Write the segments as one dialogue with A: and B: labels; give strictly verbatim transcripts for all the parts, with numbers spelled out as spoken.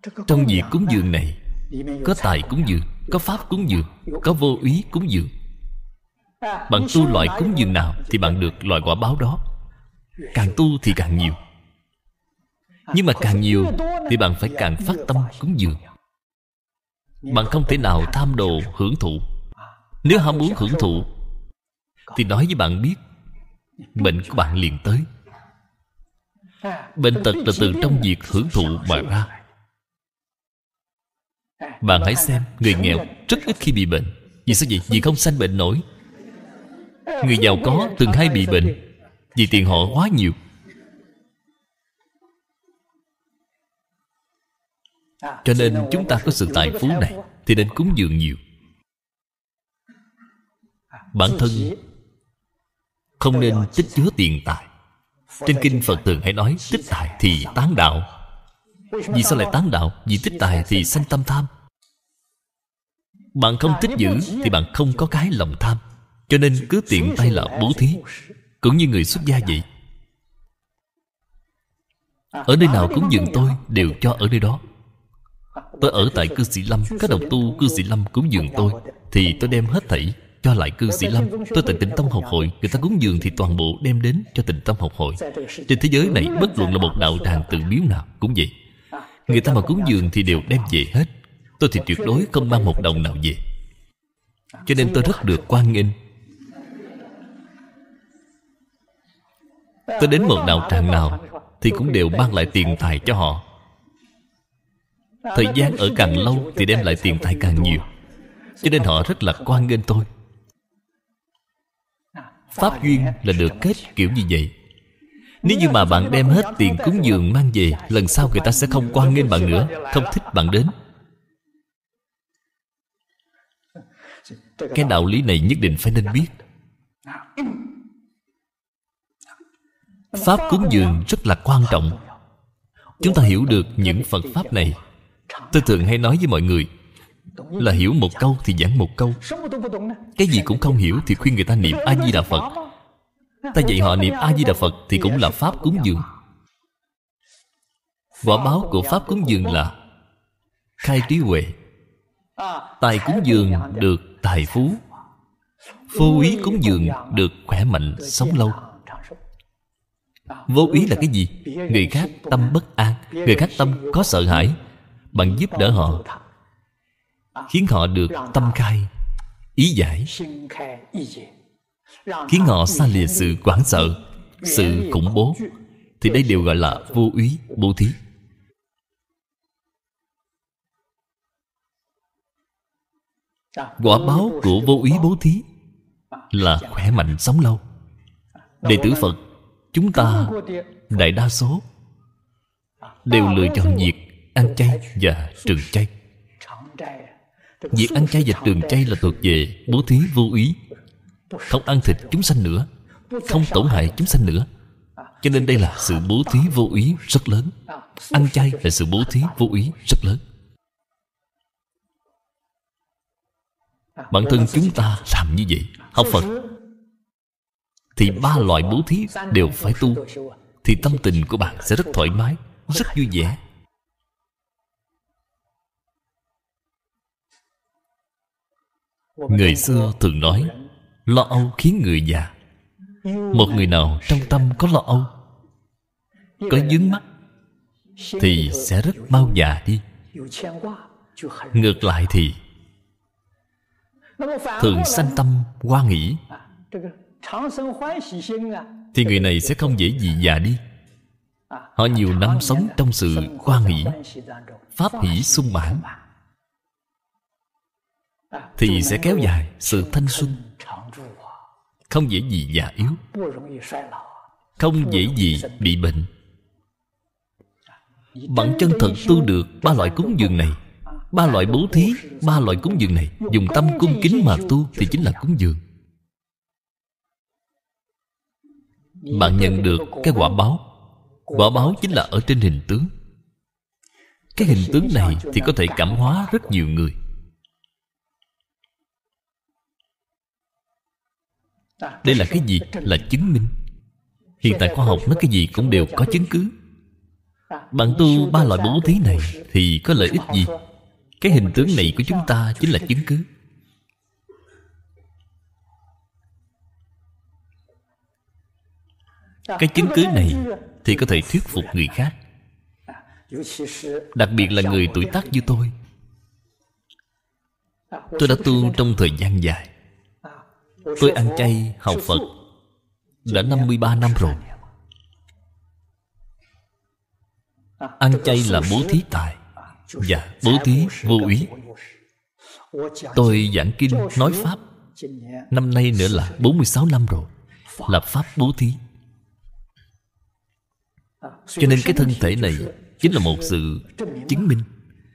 A: Trong việc cúng dường này có tài cúng dường, có pháp cúng dường, có vô úy cúng dường. Bạn tu loại cúng dường nào thì bạn được loại quả báo đó. Càng tu thì càng nhiều. Nhưng mà càng nhiều thì bạn phải càng phát tâm cúng dường. Bạn không thể nào tham đồ hưởng thụ. Nếu ham muốn hưởng thụ thì nói với bạn biết, bệnh của bạn liền tới. Bệnh tật là từ trong việc hưởng thụ mà ra. Bạn hãy xem, người nghèo rất ít khi bị bệnh. Vì sao vậy? Vì không sanh bệnh nổi. Người giàu có từng hay bị bệnh, vì tiền họ quá nhiều. Cho nên chúng ta có sự tài phú này thì nên cúng dường nhiều. Bản thân không nên tích chứa tiền tài. Trên kinh Phật thường hay nói tích tài thì tán đạo. Vì sao lại tán đạo? Vì tích tài thì sanh tâm tham. Bạn không tích giữ thì bạn không có cái lòng tham. Cho nên cứ tiện tay là bố thí. Cũng như người xuất gia vậy. Ở nơi nào cúng dường tôi đều cho ở nơi đó. Tôi ở tại cư Sĩ Lâm, các đồng tu cư Sĩ Lâm cúng dường tôi thì tôi đem hết thảy cho lại cư Sĩ Lâm. Tôi tại Tịnh Tông Học Hội, người ta cúng dường thì toàn bộ đem đến cho Tịnh Tông Học Hội. Trên thế giới này bất luận là một đạo tràng tự miếu nào cũng vậy. Người ta mà cúng dường thì đều đem về hết. Tôi thì tuyệt đối không mang một đồng nào về. Cho nên tôi rất được hoan nghênh. Tôi đến một đạo tràng nào thì cũng đều mang lại tiền tài cho họ. Thời gian ở càng lâu thì đem lại tiền tài càng nhiều. Cho nên họ rất là hoan nghênh tôi. Pháp duyên là được kết kiểu như vậy. Nếu như mà bạn đem hết tiền cúng dường mang về, lần sau người ta sẽ không hoan nghênh bạn nữa, không thích bạn đến. Cái đạo lý này nhất định phải nên biết. Pháp cúng dường rất là quan trọng. Chúng ta hiểu được những Phật Pháp này. Tôi thường hay nói với mọi người là hiểu một câu thì giảng một câu. Cái gì cũng không hiểu thì khuyên người ta niệm A-di-đà Phật. Ta dạy họ niệm A-di-đà Phật thì cũng là Pháp cúng dường. Quả báo của Pháp cúng dường là khai trí huệ. Tài cúng dường được tài phú. Vô úy cúng dường được khỏe mạnh, sống lâu. Vô úy là cái gì? Người khác tâm bất an, người khác tâm có sợ hãi, bạn giúp đỡ họ, khiến họ được tâm khai, ý giải, khiến họ xa lìa sự hoảng sợ, sự khủng bố, thì đây đều gọi là vô úy bố thí. Quả báo của vô úy bố thí là khỏe mạnh sống lâu. Đệ tử Phật chúng ta đại đa số đều lựa chọn việc ăn chay và trường chay. Việc ăn chay và trường chay là thuộc về bố thí vô úy. Không ăn thịt chúng sanh nữa, không tổn hại chúng sanh nữa. Cho nên đây là sự bố thí vô úy rất lớn. Ăn chay là sự bố thí vô úy rất lớn. Bản thân chúng ta làm như vậy. Học Phật thì ba loại bố thí đều phải tu, thì tâm tình của bạn sẽ rất thoải mái, rất vui vẻ. Người xưa thường nói lo âu khiến người già. Một người nào trong tâm có lo âu, có vướng mắc thì sẽ rất mau già đi. Ngược lại thì thường sanh tâm hoan hỷ, thì người này sẽ không dễ gì già đi. Họ nhiều năm sống trong sự hoan hỷ, pháp hỷ sung mãn, thì sẽ kéo dài sự thanh xuân, không dễ gì già yếu, không dễ gì bị bệnh. Bạn chân thật tu được ba loại cúng dường này, ba loại bố thí, ba loại cúng dường này, dùng tâm cung kính mà tu thì chính là cúng dường. Bạn nhận được cái quả báo. Quả báo chính là ở trên hình tướng. Cái hình tướng này thì có thể cảm hóa rất nhiều người. Đây là cái gì? Là chứng minh. Hiện tại khoa học nói cái gì cũng đều có chứng cứ. Bạn tu ba loại bố thí này thì có lợi ích gì? Cái hình tướng này của chúng ta chính là chứng cứ. Cái chứng cứ này thì có thể thuyết phục người khác, đặc biệt là người tuổi tác như tôi. Tôi đã tu trong thời gian dài. Tôi ăn chay học Phật đã năm mươi ba năm rồi. Ăn chay là bố thí tài và bố thí vô úy. Tôi giảng kinh nói pháp năm nay nữa là bốn mươi sáu năm rồi, là pháp bố thí. Cho nên cái thân thể này chính là một sự chứng minh.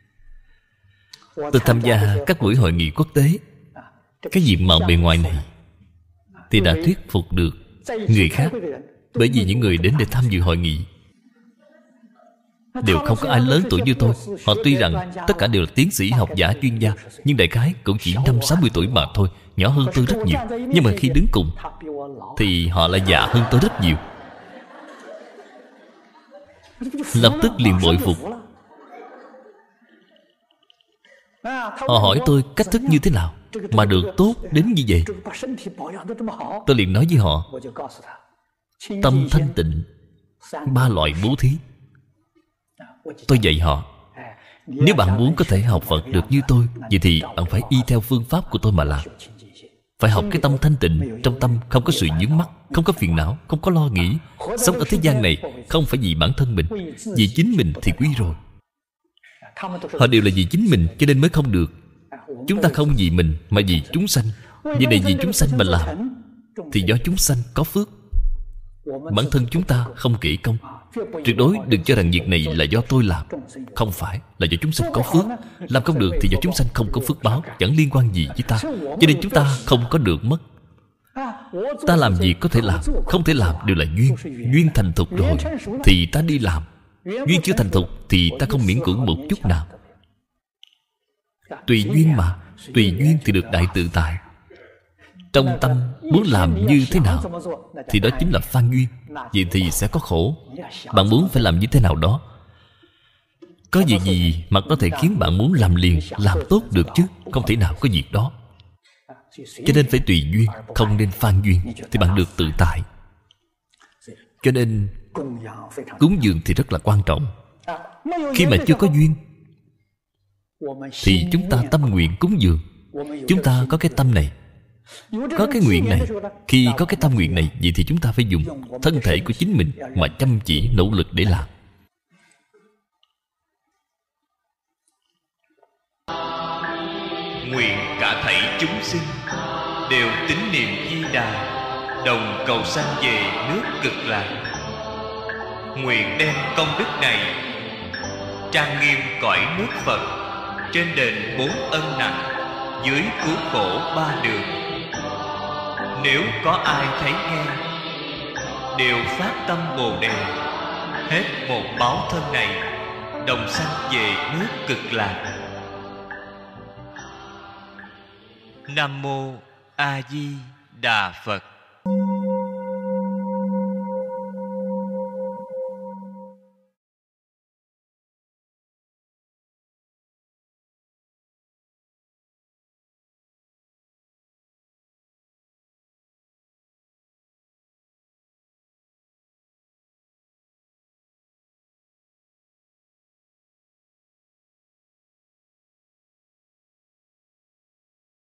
A: Tôi tham gia các buổi hội nghị quốc tế, cái diện mạo bề ngoài này thì đã thuyết phục được người khác. Bởi vì những người đến để tham dự hội nghị đều không có ai lớn tuổi như tôi. Họ tuy rằng tất cả đều là tiến sĩ, học giả, chuyên gia, nhưng đại khái cũng chỉ năm sáu mươi tuổi mà thôi, nhỏ hơn tôi rất nhiều. Nhưng mà khi đứng cùng thì họ lại già hơn tôi rất nhiều. Lập tức liền bội phục. Họ hỏi tôi cách thức như thế nào mà được tốt đến như vậy. Tôi liền nói với họ, tâm thanh tịnh, ba loại bố thí. Tôi dạy họ, nếu bạn muốn có thể học Phật được như tôi, vậy thì bạn phải y theo phương pháp của tôi mà làm. Phải học cái tâm thanh tịnh. Trong tâm không có sự vướng mắc, không có phiền não, không có lo nghĩ. Sống ở thế gian này không phải vì bản thân mình, vì chính mình thì quý rồi. Họ đều là vì chính mình cho nên mới không được. Chúng ta không vì mình mà vì chúng sanh. Vì này vì chúng sanh mà làm thì do chúng sanh có phước. Bản thân chúng ta không kỹ công. Tuyệt đối đừng cho rằng việc này là do tôi làm. Không phải, là do chúng sanh có phước. Làm không được thì do chúng sanh không có phước báo, chẳng liên quan gì với ta. Cho nên chúng ta không có được mất. Ta làm gì có thể làm, không thể làm đều là duyên. Duyên thành thục rồi thì ta đi làm. Duyên chưa thành thục thì ta không miễn cưỡng một chút nào. Tùy duyên mà. Tùy duyên thì được đại tự tại. Trong tâm muốn làm như thế nào thì đó chính là phan duyên. Vậy thì sẽ có khổ. Bạn muốn phải làm như thế nào đó. Có việc gì mà có thể khiến bạn muốn làm liền, làm tốt được chứ? Không thể nào có việc đó. Cho nên phải tùy duyên, không nên phan duyên, thì bạn được tự tại. Cho nên cúng dường thì rất là quan trọng. Khi mà chưa có duyên thì chúng ta tâm nguyện cúng dường. Chúng ta có cái tâm này, có cái nguyện này. Khi có cái tâm nguyện này, vậy thì chúng ta phải dùng thân thể của chính mình mà chăm chỉ nỗ lực để làm.
B: Nguyện cả thảy chúng sinh đều tín niệm Di Đà, đồng cầu sanh về nước Cực Lạc. Nguyện đem công đức này trang nghiêm cõi nước Phật, trên đền bốn ân nặng, dưới cứu khổ ba đường. Nếu có ai thấy nghe, đều phát tâm Bồ Đề, hết một báo thân này, đồng sanh về nước Cực Lạc. Nam Mô A Di Đà Phật.